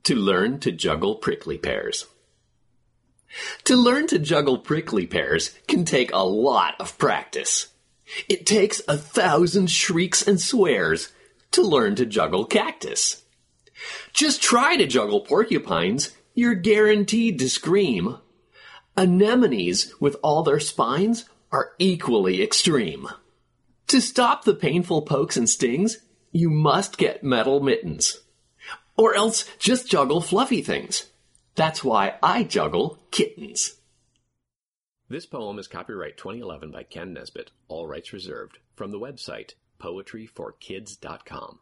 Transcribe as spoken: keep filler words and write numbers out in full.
To learn to juggle prickly pears. To learn to juggle prickly pears can take a lot of practice. It takes a thousand shrieks and swears to learn to juggle cactus. Just try to juggle porcupines, you're guaranteed to scream. Anemones, with all their spines, are equally extreme. To stop the painful pokes and stings, you must get metal mittens. Or else just juggle fluffy things. That's why I juggle kittens. This poem is copyright twenty eleven by Ken Nesbitt, all rights reserved, from the website poetry for kids dot com.